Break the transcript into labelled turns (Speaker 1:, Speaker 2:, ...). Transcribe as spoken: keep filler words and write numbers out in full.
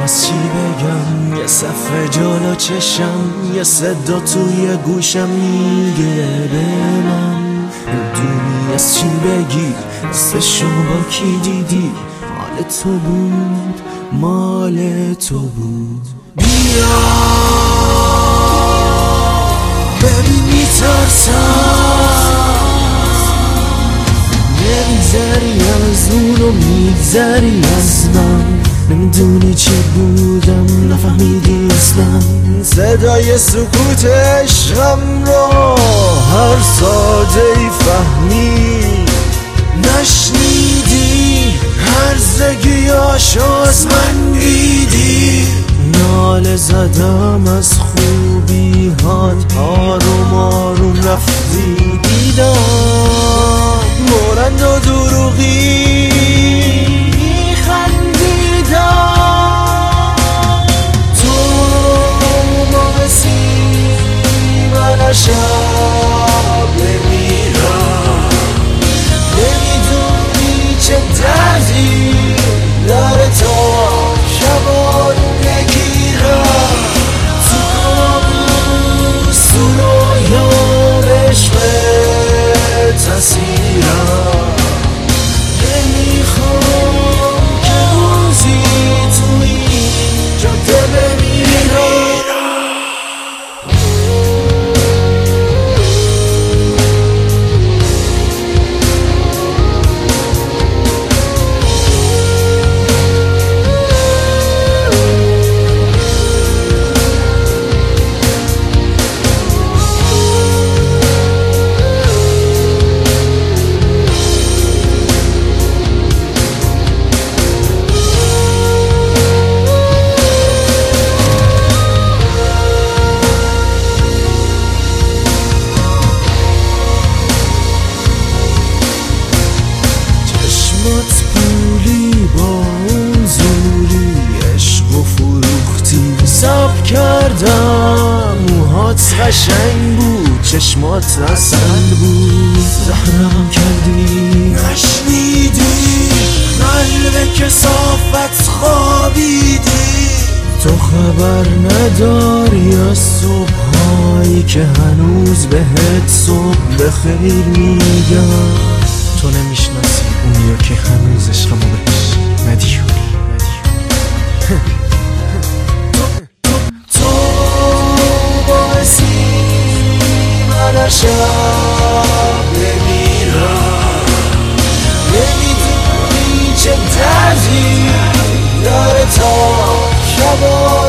Speaker 1: از چی بگم، یه صفحه جلو چشم، یه صدا توی گوشم میگه به من نمیدونی از چی بگی، دستشو با کی دیدی، مال تو بود مال تو بود. بیا ببین میترسم، نمیگذری از اون و میگذری از من، نمیدونی چی بودم نفهمیدی اصلا. صدای سکوت عشقم رو هر ساده ای فهمی، نشنیدی هرزگیاشو از من دیدی. ناله زدم از خوبی هات، آروم آروم رفتی دیدم بلند و دروغی خندیدم. تو باعثی من شب بمیرم، نمیدونی چه دردی داره تا شبان بگیرم. تو کابوس تو رویام عشقت اسیرم، نمیخوام که روزی تو این جاده بمیرم. پولی با اون زوری عشق و فروختی، حساب کردم موهات قشنگ بود، چشمات اصل بود، زهرم کردی نشنیدی، قلب کثافت خوابیدی. تو خبر نداری از صبحایی که هنوز بهت صبح بخیر میگم. تو نمیشناسی اونیا که هنوز عشقمو بهش ندیونی. تو باعثی من شب بمیرم، نمیدونی چه دردی داره تا شبا